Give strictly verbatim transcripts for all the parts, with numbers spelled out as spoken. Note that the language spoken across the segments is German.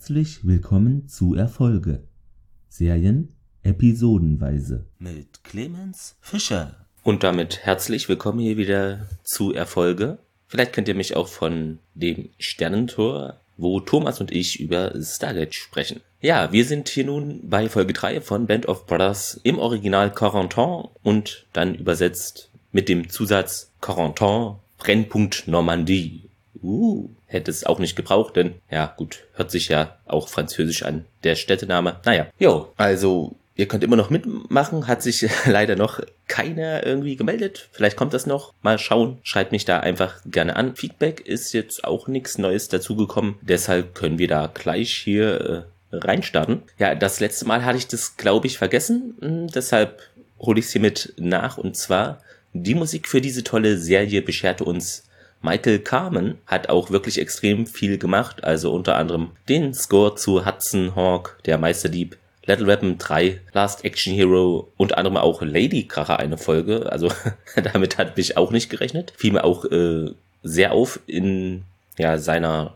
Herzlich willkommen zu Erfolge. Serien episodenweise. Mit Clemens Fischer. Und damit herzlich willkommen hier wieder zu Erfolge. Vielleicht kennt ihr mich auch von dem Sternentor, wo Thomas und ich über Stargate sprechen. Ja, wir sind hier nun bei Folge drei von Band of Brothers im Original Corentin und dann übersetzt mit dem Zusatz Corentin Brennpunkt Normandie. Uh, hätte es auch nicht gebraucht, denn, ja gut, hört sich ja auch französisch an, der Städtename. Naja, jo, also ihr könnt immer noch mitmachen, hat sich leider noch keiner irgendwie gemeldet. Vielleicht kommt das noch, mal schauen, schreibt mich da einfach gerne an. Feedback ist jetzt auch nichts Neues dazugekommen, deshalb können wir da gleich hier äh, reinstarten. Ja, das letzte Mal hatte ich das, glaube ich, vergessen, hm, deshalb hole ich es hiermit nach, und zwar die Musik für diese tolle Serie bescherte uns Michael Kamen, hat auch wirklich extrem viel gemacht, also unter anderem den Score zu Hudson Hawk, der Meisterdieb, Lethal Weapon drei, Last Action Hero, unter anderem auch Ladykracher eine Folge, also damit hat mich auch nicht gerechnet. Fiel mir auch äh, sehr auf in ja seiner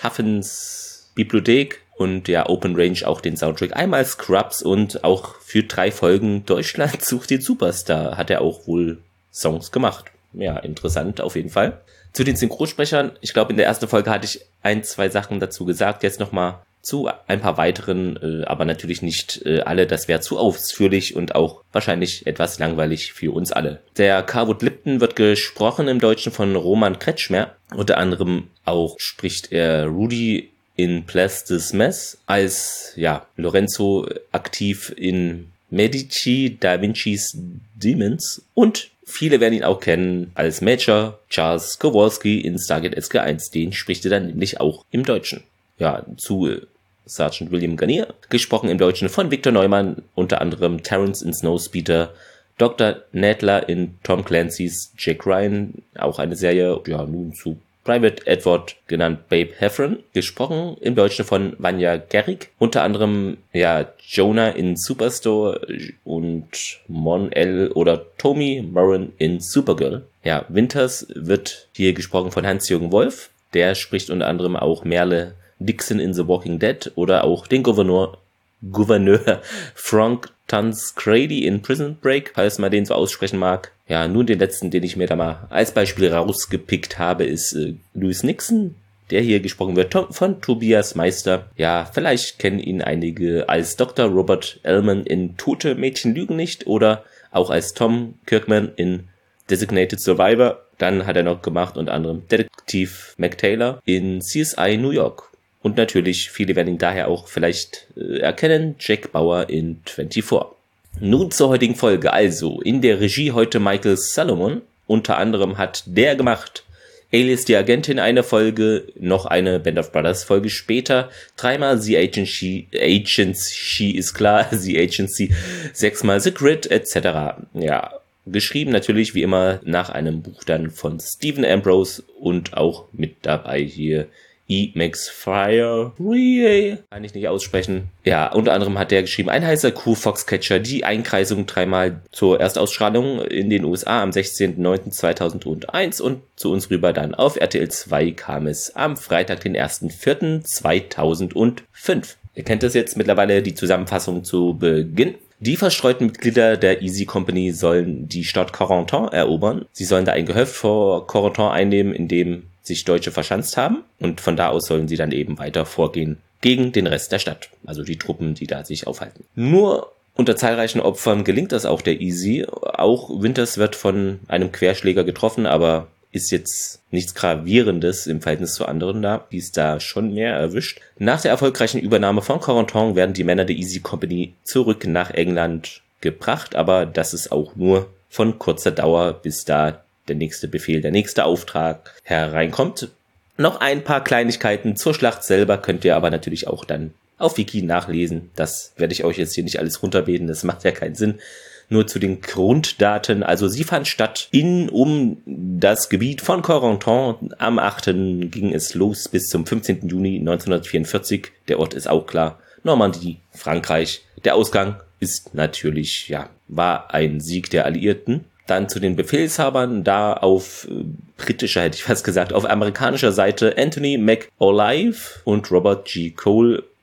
Schaffensbibliothek und ja Open Range auch den Soundtrack. Einmal Scrubs und auch für drei Folgen Deutschland sucht den Superstar hat er auch wohl Songs gemacht. Ja, interessant auf jeden Fall. Zu den Synchronsprechern, ich glaube in der ersten Folge hatte ich ein, zwei Sachen dazu gesagt, jetzt nochmal zu ein paar weiteren, äh, aber natürlich nicht äh, alle, das wäre zu ausführlich und auch wahrscheinlich etwas langweilig für uns alle. Der Carwood Lipton wird gesprochen im Deutschen von Roman Kretschmer, unter anderem auch spricht er Rudy in Place des Mess, als ja Lorenzo aktiv in Medici Da Vinci's Demons, und viele werden ihn auch kennen als Major Charles Kowalski in Stargate S G eins. Den spricht er dann nämlich auch im Deutschen. Ja, zu Sergeant William Garnier, gesprochen im Deutschen von Victor Neumann, unter anderem Terrence in Snowspeeder, Doktor Nadler in Tom Clancy's Jack Ryan, auch eine Serie, ja, nun zu Private Edward, genannt Babe Heffron, gesprochen im Deutschen von Vanja Gerrig, unter anderem ja Jonah in Superstore und Mon El oder Tommy Moran in Supergirl. Ja, Winters wird hier gesprochen von Hans-Jürgen Wolf, der spricht unter anderem auch Merle Dixon in The Walking Dead oder auch den Gouverneur, Gouverneur Frank Tansgrady in Prison Break, falls man den so aussprechen mag. Ja, nun den letzten, den ich mir da mal als Beispiel rausgepickt habe, ist äh, Louis Nixon, der hier gesprochen wird von Tobias Meister. Ja, vielleicht kennen ihn einige als Doktor Robert Ellman in Tote Mädchen lügen nicht oder auch als Tom Kirkman in Designated Survivor. Dann hat er noch gemacht unter anderem Detektiv McTaylor in C S I New York. Und natürlich, viele werden ihn daher auch vielleicht äh, erkennen, Jack Bauer in vierundzwanzig. Nun zur heutigen Folge. Also, in der Regie heute Michael Salomon. Unter anderem hat der gemacht Alias die Agentin eine Folge, noch eine Band of Brothers Folge später, dreimal The Agency, Agency ist klar, The Agency, sechsmal The Grid, et cetera. Ja, geschrieben natürlich wie immer nach einem Buch dann von Stephen Ambrose und auch mit dabei hier E. Max Fryer, kann ich nicht aussprechen. Ja, unter anderem hat der geschrieben, ein heißer Kuh, Foxcatcher, die Einkreisung dreimal zur Erstausstrahlung in den U S A am sechzehnten neunten zweitausendeins und zu uns rüber dann auf R T L zwei kam es am Freitag, den ersten vierten zweitausendfünf. Ihr kennt das jetzt mittlerweile, die Zusammenfassung zu Beginn. Die verstreuten Mitglieder der Easy Company sollen die Stadt Corentin erobern. Sie sollen da ein Gehöft vor Corentin einnehmen, in dem sich Deutsche verschanzt haben, und von da aus sollen sie dann eben weiter vorgehen gegen den Rest der Stadt, also die Truppen, die da sich aufhalten. Nur unter zahlreichen Opfern gelingt das auch der Easy. Auch Winters wird von einem Querschläger getroffen, aber ist jetzt nichts Gravierendes im Verhältnis zu anderen da, die es da schon mehr erwischt. Nach der erfolgreichen Übernahme von Corentin werden die Männer der Easy Company zurück nach England gebracht, aber das ist auch nur von kurzer Dauer, bis da der nächste Befehl, der nächste Auftrag hereinkommt. Noch ein paar Kleinigkeiten zur Schlacht selber könnt ihr aber natürlich auch dann auf Wiki nachlesen. Das werde ich euch jetzt hier nicht alles runterbeten, das macht ja keinen Sinn. Nur zu den Grunddaten, also sie fand statt in, um das Gebiet von Corentin. Am achten ging es los bis zum fünfzehnten Juni neunzehnhundertvierundvierzig. Der Ort ist auch klar, Normandie, Frankreich. Der Ausgang ist natürlich, ja, war ein Sieg der Alliierten. Dann zu den Befehlshabern, da auf äh, britischer, hätte ich fast gesagt, auf amerikanischer Seite Anthony McAuliffe und Robert G. Cole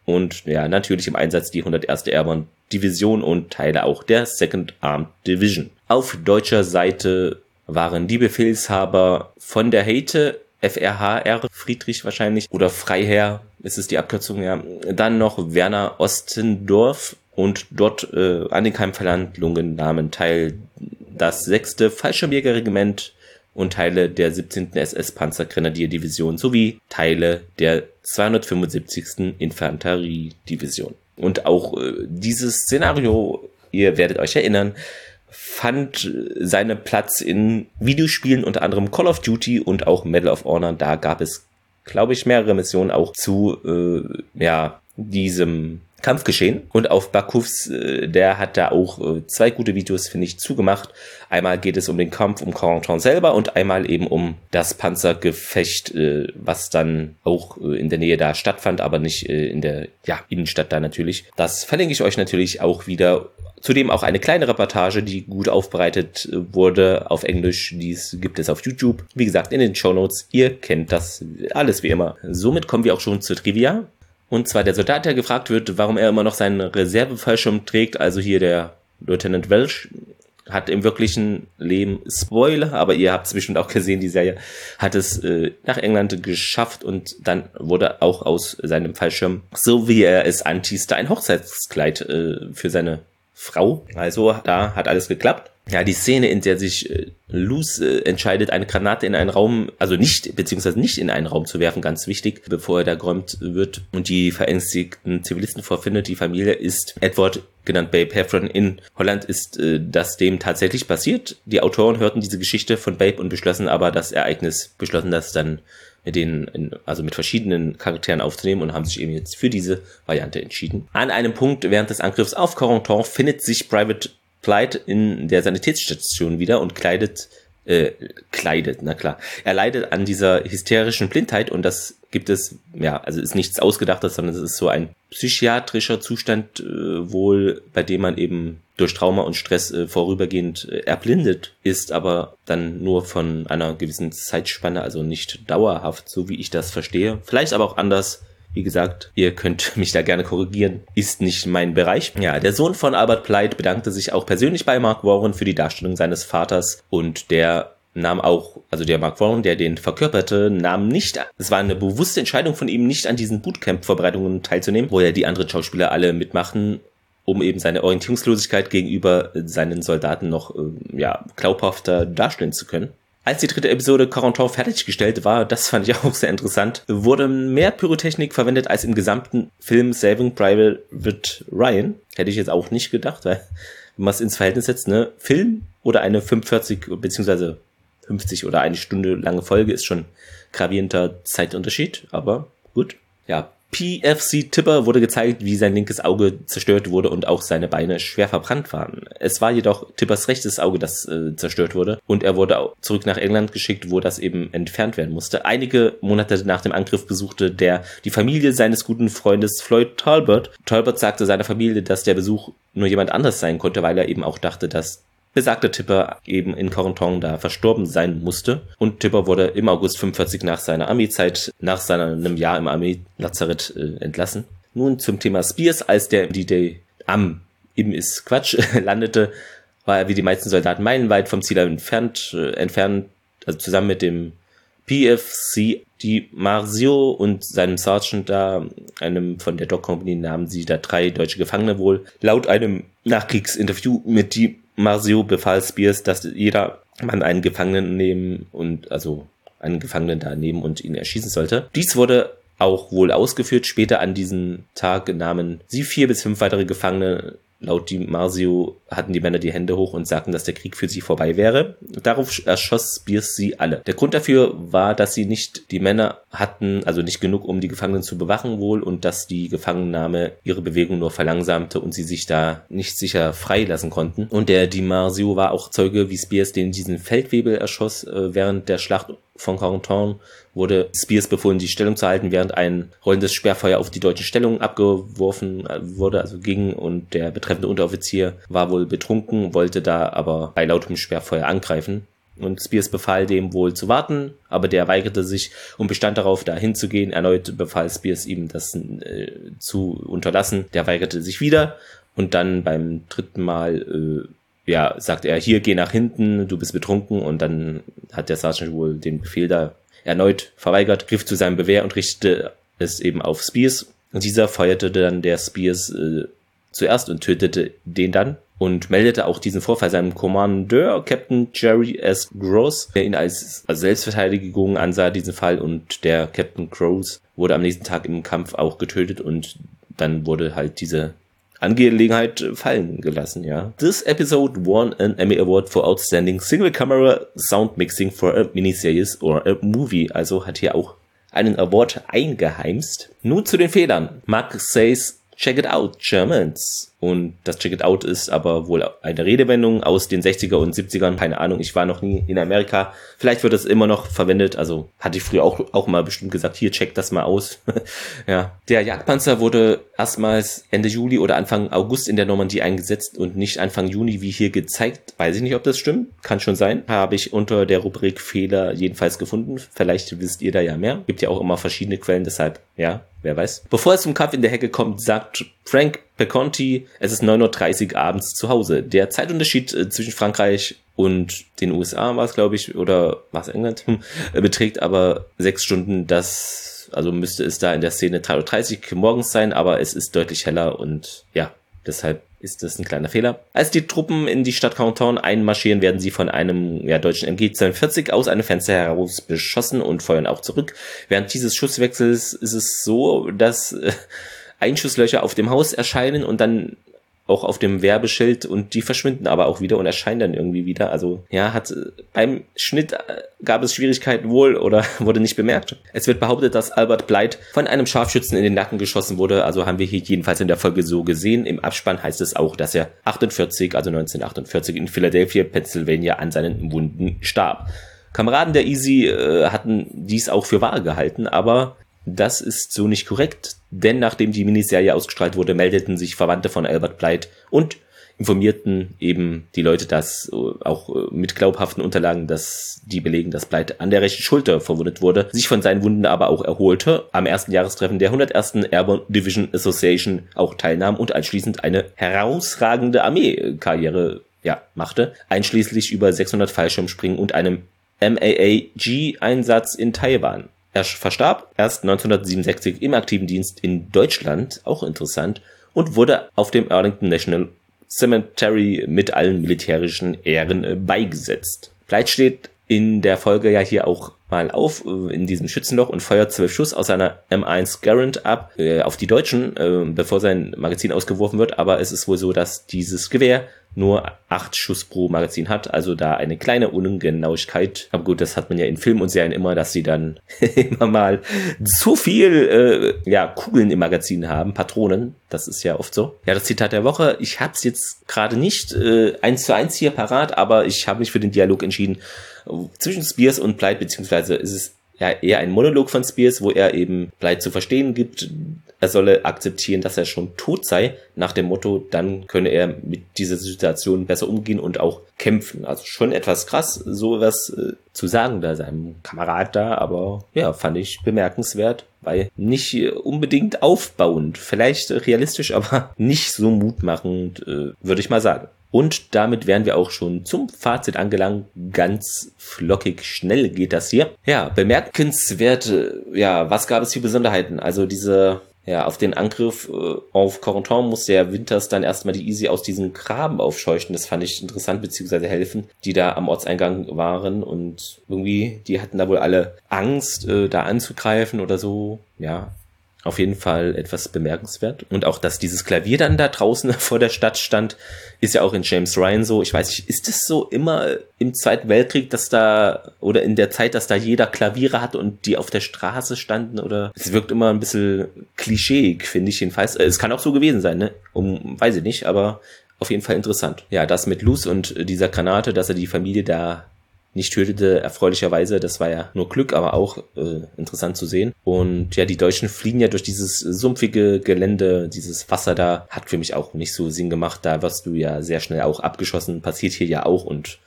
und ja, natürlich im Einsatz die hunderterste Airborne Division und Teile auch der Second Armed Division. Auf deutscher Seite waren die Befehlshaber von der Heyte, F R H R, Friedrich wahrscheinlich, oder Freiherr, ist es die Abkürzung, ja. Dann noch Werner Ostendorf und dort äh, an den Kampfverhandlungen nahmen teil das sechste Fallschirmjägerregiment und Teile der siebzehnten S S-Panzergrenadierdivision sowie Teile der zweihundertfünfundsiebzigsten Infanteriedivision. Und auch äh, dieses Szenario, ihr werdet euch erinnern, fand seinen Platz in Videospielen, unter anderem Call of Duty und auch Medal of Honor. Da gab es, glaube ich, mehrere Missionen auch zu äh, ja diesem Kampfgeschehen. Und auf Bakufs, äh, der hat da auch äh, zwei gute Videos, finde ich, zugemacht. Einmal geht es um den Kampf um Corentin selber und einmal eben um das Panzergefecht, äh, was dann auch äh, in der Nähe da stattfand, aber nicht äh, in der ja, Innenstadt da natürlich. Das verlinke ich euch natürlich auch wieder. Zudem auch eine kleine Reportage, die gut aufbereitet wurde auf Englisch. Dies gibt es auf YouTube. Wie gesagt, in den Shownotes. Ihr kennt das alles wie immer. Somit kommen wir auch schon zur Trivia. Und zwar der Soldat, der gefragt wird, warum er immer noch seinen Reservefallschirm trägt. Also hier der Lieutenant Welch hat im wirklichen Leben, Spoiler, aber ihr habt es bestimmt auch gesehen, die Serie, hat es äh, nach England geschafft und dann wurde auch aus seinem Fallschirm, so wie er es antießte, ein Hochzeitskleid äh, für seine Frau. Also da hat alles geklappt. Ja, die Szene, in der sich äh, Luz äh, entscheidet, eine Granate in einen Raum, also nicht, beziehungsweise nicht in einen Raum zu werfen, ganz wichtig, bevor er da geräumt wird und die verängstigten Zivilisten vorfindet. Die Familie ist Edward, genannt Babe Heffron. In Holland ist äh, das dem tatsächlich passiert. Die Autoren hörten diese Geschichte von Babe und beschlossen aber das Ereignis, beschlossen das dann mit den, also mit verschiedenen Charakteren aufzunehmen und haben sich eben jetzt für diese Variante entschieden. An einem Punkt während des Angriffs auf Corentin findet sich Private Blythe in der Sanitätsstation wieder und kleidet, äh, kleidet, na klar. Er leidet an dieser hysterischen Blindheit und das gibt es, ja, also ist nichts Ausgedachtes, sondern es ist so ein psychiatrischer Zustand äh, wohl, bei dem man eben durch Trauma und Stress äh, vorübergehend äh, erblindet ist, aber dann nur von einer gewissen Zeitspanne, also nicht dauerhaft, so wie ich das verstehe. Vielleicht aber auch anders. Wie gesagt, ihr könnt mich da gerne korrigieren, ist nicht mein Bereich. Ja, der Sohn von Albert Blythe bedankte sich auch persönlich bei Mark Warren für die Darstellung seines Vaters und der nahm auch, also der Mark Warren, der den verkörperte, nahm nicht, es war eine bewusste Entscheidung von ihm, nicht an diesen Bootcamp-Vorbereitungen teilzunehmen, wo ja die anderen Schauspieler alle mitmachen, um eben seine Orientierungslosigkeit gegenüber seinen Soldaten noch, ja, glaubhafter darstellen zu können. Als die dritte Episode Corentin fertiggestellt war, das fand ich auch sehr interessant, wurde mehr Pyrotechnik verwendet als im gesamten Film Saving Private Ryan. Hätte ich jetzt auch nicht gedacht, weil wenn man es ins Verhältnis setzt, ne, Film oder eine fünfundvierzig beziehungsweise fünfzig oder eine Stunde lange Folge ist schon gravierender Zeitunterschied, aber gut. Ja, P F C Tipper wurde gezeigt, wie sein linkes Auge zerstört wurde und auch seine Beine schwer verbrannt waren. Es war jedoch Tippers rechtes Auge, das äh, zerstört wurde und er wurde auch zurück nach England geschickt, wo das eben entfernt werden musste. Einige Monate nach dem Angriff besuchte der die Familie seines guten Freundes Floyd Talbot. Talbot sagte seiner Familie, dass der Besuch nur jemand anders sein konnte, weil er eben auch dachte, dass besagter Tipper eben in Corentin da verstorben sein musste. Und Tipper wurde im August fünfundvierzig nach seiner Armeezeit, nach seinem Jahr im Armeelazarett äh, entlassen. Nun zum Thema Spears. Als der D-Day am, eben ist Quatsch, landete, war er wie die meisten Soldaten meilenweit vom Ziel entfernt, äh, entfernt, also zusammen mit dem P F C Di Marzio und seinem Sergeant da, einem von der Dog Company, nahmen sie da drei deutsche Gefangene wohl. Laut einem Nachkriegsinterview mit Di Marzio befahl Spears, dass jeder Mann einen Gefangenen nehmen und also einen Gefangenen da nehmen und ihn erschießen sollte. Dies wurde auch wohl ausgeführt. Später an diesem Tag nahmen sie vier bis fünf weitere Gefangene. Laut Di Marzio hatten die Männer die Hände hoch und sagten, dass der Krieg für sie vorbei wäre. Darauf erschoss Spears sie alle. Der Grund dafür war, dass sie nicht die Männer hatten, also nicht genug, um die Gefangenen zu bewachen wohl, und dass die Gefangennahme ihre Bewegung nur verlangsamte und sie sich da nicht sicher freilassen konnten. Und der Di Marzio war auch Zeuge, wie Spears den diesen Feldwebel erschoss. Während der Schlacht von Corentin wurde Spears befohlen, die Stellung zu halten, während ein rollendes Sperrfeuer auf die deutschen Stellungen abgeworfen wurde, also ging, und der betreffende Unteroffizier war wohl betrunken, wollte da aber bei lautem Sperrfeuer angreifen. und Spears befahl dem wohl zu warten, aber der weigerte sich und bestand darauf, da hinzugehen. Erneut befahl Spears ihm, das äh, zu unterlassen. Der weigerte sich wieder und dann beim dritten Mal äh, ja, sagt er, hier, geh nach hinten, du bist betrunken, und dann hat der Sergeant wohl den Befehl da erneut verweigert, griff zu seinem Gewehr und richtete es eben auf Spears. Und dieser feuerte dann der Spears äh, zuerst und tötete den dann und meldete auch diesen Vorfall seinem Kommandeur, Captain Jerry S. Gross, der ihn als, als Selbstverteidigung ansah, diesen Fall, und der Captain Gross wurde am nächsten Tag im Kampf auch getötet und dann wurde halt diese Angelegenheit fallen gelassen, ja. This episode won an Emmy Award for Outstanding Single Camera Sound Mixing for a Miniseries or a Movie. Also hat hier auch einen Award eingeheimst. Nun zu den Fehlern. Mark says, check it out, Germans. Und das Check it out ist aber wohl eine Redewendung aus den sechziger und siebzigern. Keine Ahnung, ich war noch nie in Amerika. Vielleicht wird es immer noch verwendet. Also hatte ich früher auch, auch mal bestimmt gesagt, hier, check das mal aus. Ja. Der Jagdpanzer wurde erstmals Ende Juli oder Anfang August in der Normandie eingesetzt und nicht Anfang Juni, wie hier gezeigt. Weiß ich nicht, ob das stimmt. Kann schon sein. Habe ich unter der Rubrik Fehler jedenfalls gefunden. Vielleicht wisst ihr da ja mehr. Gibt ja auch immer verschiedene Quellen, deshalb, ja, wer weiß. Bevor es zum Kampf in der Hecke kommt, sagt Frank Peconti, es ist neun Uhr dreißig abends zu Hause. Der Zeitunterschied äh, zwischen Frankreich und den U S A war es, glaube ich, oder war es England, hm, beträgt aber sechs Stunden. Das, also müsste es da in der Szene drei Uhr dreißig morgens sein, aber es ist deutlich heller und ja, deshalb ist das ein kleiner Fehler. Als die Truppen in die Stadt Canton einmarschieren, werden sie von einem ja, deutschen M G zweiundvierzig aus einem Fenster heraus beschossen und feuern auch zurück. Während dieses Schusswechsels ist es so, dass äh, Einschusslöcher auf dem Haus erscheinen und dann auch auf dem Werbeschild, und die verschwinden aber auch wieder und erscheinen dann irgendwie wieder. Also ja, hat beim Schnitt gab es Schwierigkeiten wohl oder wurde nicht bemerkt. Es wird behauptet, dass Albert Blythe von einem Scharfschützen in den Nacken geschossen wurde. Also haben wir hier jedenfalls in der Folge so gesehen. Im Abspann heißt es auch, dass er achtundvierzig, also neunzehnhundertachtundvierzig in Philadelphia, Pennsylvania an seinen Wunden starb. Kameraden der Easy äh, hatten dies auch für wahr gehalten, aber das ist so nicht korrekt, denn nachdem die Miniserie ausgestrahlt wurde, meldeten sich Verwandte von Albert Blythe und informierten eben die Leute, dass auch mit glaubhaften Unterlagen, dass die belegen, dass Blythe an der rechten Schulter verwundet wurde, sich von seinen Wunden aber auch erholte, am ersten Jahrestreffen der hundertersten Airborne Division Association auch teilnahm und anschließend eine herausragende Armeekarriere ja, machte, einschließlich über sechshundert Fallschirmspringen und einem M A A G-Einsatz in Taiwan. Er verstarb erst neunzehnhundertsiebenundsechzig im aktiven Dienst in Deutschland, auch interessant, und wurde auf dem Arlington National Cemetery mit allen militärischen Ehren beigesetzt. Blythe steht in der Folge ja hier auch mal auf, in diesem Schützenloch, und feuert zwölf Schuss aus seiner M eins Garand ab, äh, auf die Deutschen, äh, bevor sein Magazin ausgeworfen wird, aber es ist wohl so, dass dieses Gewehr nur acht Schuss pro Magazin hat, also da eine kleine Ungenauigkeit. Aber gut, das hat man ja in Filmen und Serien immer, dass sie dann immer mal zu viel äh, ja, Kugeln im Magazin haben, Patronen, das ist ja oft so. Ja, das Zitat der Woche, ich habe es jetzt gerade nicht äh, eins zu eins hier parat, aber ich habe mich für den Dialog entschieden zwischen Spears und Blythe, beziehungsweise ist es ja eher ein Monolog von Spears, wo er eben Blythe zu verstehen gibt, er solle akzeptieren, dass er schon tot sei, nach dem Motto, dann könne er mit dieser Situation besser umgehen und auch kämpfen. Also schon etwas krass, sowas äh, zu sagen da seinem Kamerad da, aber ja, fand ich bemerkenswert, weil nicht äh, unbedingt aufbauend, vielleicht äh, realistisch, aber nicht so mutmachend, äh, würde ich mal sagen. Und damit wären wir auch schon zum Fazit angelangt. Ganz flockig schnell geht das hier. Ja, bemerkenswert, ja, was gab es für Besonderheiten? Also diese, ja, auf den Angriff äh, auf Corentin muss der Winters dann erstmal die Easy aus diesen Graben aufscheuchen. Das fand ich interessant, beziehungsweise helfen, die da am Ortseingang waren. Und irgendwie, die hatten da wohl alle Angst, äh, da anzugreifen oder so. Ja, auf jeden Fall etwas bemerkenswert. Und auch, dass dieses Klavier dann da draußen vor der Stadt stand, ist ja auch in James Ryan so. Ich weiß nicht, ist es so immer im Zweiten Weltkrieg, dass da, oder in der Zeit, dass da jeder Klaviere hatte und die auf der Straße standen? Oder es wirkt immer ein bisschen klischeeig, finde ich jedenfalls. Es kann auch so gewesen sein, ne? Um, weiß ich nicht, aber auf jeden Fall interessant. Ja, das mit Luz und dieser Granate, dass er die Familie da nicht tötete, erfreulicherweise, das war ja nur Glück, aber auch äh, interessant zu sehen. Und ja, die Deutschen fliehen ja durch dieses sumpfige Gelände, dieses Wasser da, hat für mich auch nicht so Sinn gemacht, da wirst du ja sehr schnell auch abgeschossen, passiert hier ja auch, und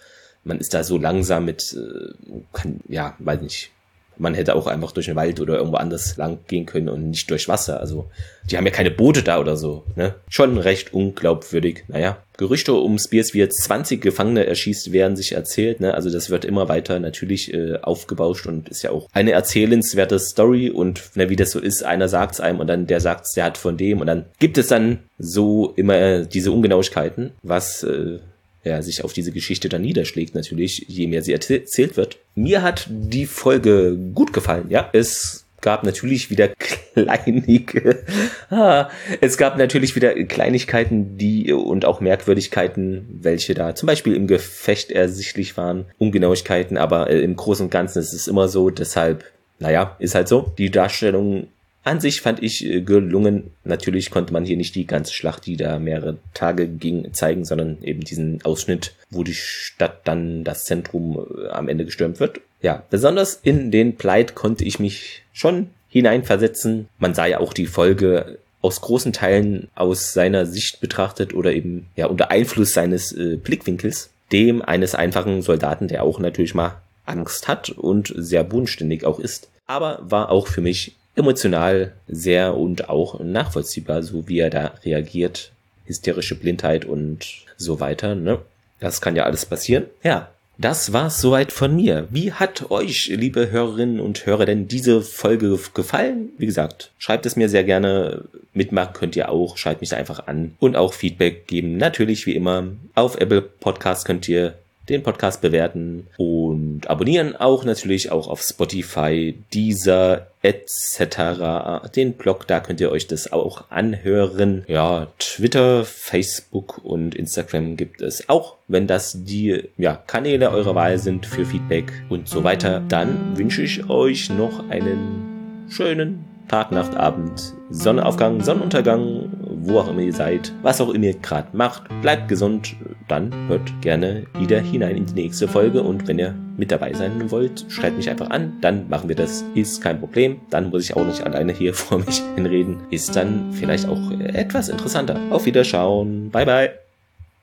man ist da so langsam mit, äh, kann, ja, weiß nicht, man hätte auch einfach durch den Wald oder irgendwo anders lang gehen können und nicht durch Wasser. Also die haben ja keine Boote da oder so. Ne? Schon recht unglaubwürdig. Naja, Gerüchte um Spears, wie er zwanzig Gefangene erschießt, werden sich erzählt. Ne? Also das wird immer weiter natürlich äh, aufgebauscht und ist ja auch eine erzählenswerte Story. Und ne, wie das so ist, einer sagt es einem und dann der sagt es, der hat von dem. Und dann gibt es dann so immer äh, diese Ungenauigkeiten, was... Äh, ja, sich auf diese Geschichte dann niederschlägt natürlich, je mehr sie erzählt wird. Mir hat die Folge gut gefallen, ja. Es gab natürlich wieder kleinige, ah, es gab natürlich wieder Kleinigkeiten, die und auch Merkwürdigkeiten, welche da zum Beispiel im Gefecht ersichtlich waren, Ungenauigkeiten, aber äh, im Großen und Ganzen ist es immer so, deshalb, naja, ist halt so. Die Darstellung an sich fand ich gelungen. Natürlich konnte man hier nicht die ganze Schlacht, die da mehrere Tage ging, zeigen, sondern eben diesen Ausschnitt, wo die Stadt dann, das Zentrum am Ende gestürmt wird. Ja, besonders in den Pleit konnte ich mich schon hineinversetzen. Man sah ja auch die Folge aus großen Teilen aus seiner Sicht betrachtet oder eben ja unter Einfluss seines äh, Blickwinkels, dem eines einfachen Soldaten, der auch natürlich mal Angst hat und sehr bodenständig auch ist. Aber war auch für mich emotional sehr und auch nachvollziehbar, so wie er da reagiert. Hysterische Blindheit und so weiter, ne? Das kann ja alles passieren. Ja, das war's soweit von mir. Wie hat euch, liebe Hörerinnen und Hörer, denn diese Folge gefallen? Wie gesagt, schreibt es mir sehr gerne. Mitmachen könnt ihr auch. Schreibt mich einfach an und auch Feedback geben. Natürlich, wie immer, auf Apple Podcast könnt ihr den Podcast bewerten und abonnieren, auch natürlich auch auf Spotify, Deezer et cetera. Den Blog, da könnt ihr euch das auch anhören. Ja, Twitter, Facebook und Instagram gibt es auch. Wenn das die ja, Kanäle eurer Wahl sind für Feedback und so weiter, dann wünsche ich euch noch einen schönen Tag, Nacht, Abend, Sonnenaufgang, Sonnenuntergang, wo auch immer ihr seid, was auch immer ihr gerade macht. Bleibt gesund, dann hört gerne wieder hinein in die nächste Folge und wenn ihr mit dabei sein wollt, schreibt mich einfach an, dann machen wir das, ist kein Problem. Dann muss ich auch nicht alleine hier vor mich hinreden, ist dann vielleicht auch etwas interessanter. Auf Wiederschauen, bye bye.